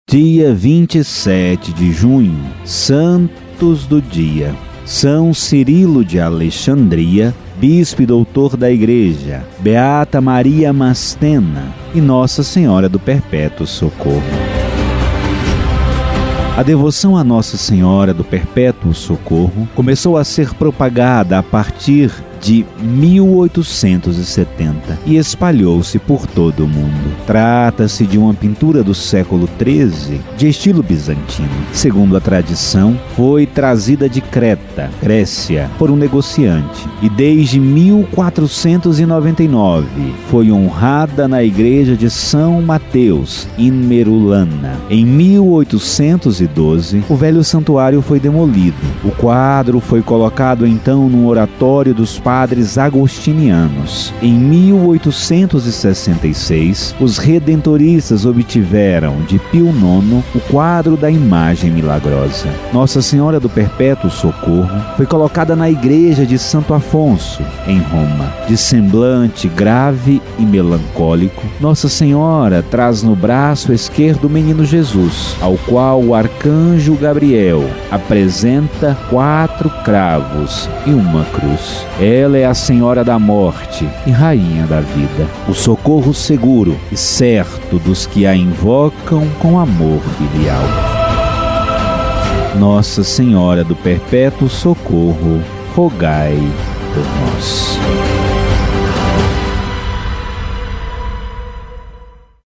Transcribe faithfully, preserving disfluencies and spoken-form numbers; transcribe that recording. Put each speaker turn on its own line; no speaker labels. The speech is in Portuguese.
Dia vinte e sete de junho, Santos do Dia. São Cirilo de Alexandria, bispo e doutor da Igreja, Beata Maria Mastena e Nossa Senhora do Perpétuo Socorro. A devoção a Nossa Senhora do Perpétuo Socorro começou a ser propagada a partir de mil oitocentos e setenta e espalhou-se por todo o mundo. Trata-se de uma pintura do século treze, de estilo bizantino. Segundo a tradição, foi trazida de Creta, Grécia, por um negociante e desde mil quatrocentos e noventa e nove foi honrada na igreja de São Mateus, em Merulana. Em mil oitocentos e doze, o velho santuário foi demolido. O quadro foi colocado então no oratório dos padres agostinianos. Em mil oitocentos e sessenta e seis, os redentoristas obtiveram de Pio nono o quadro da imagem milagrosa. Nossa Senhora do Perpétuo Socorro foi colocada na igreja de Santo Afonso, em Roma. De semblante grave e melancólico, Nossa Senhora traz no braço esquerdo o menino Jesus, ao qual o arcanjo Gabriel apresenta quatro cravos e uma cruz. Ela é a Senhora da Morte e Rainha da Vida, o socorro seguro e certo dos que a invocam com amor filial. Nossa Senhora do Perpétuo Socorro, rogai por nós.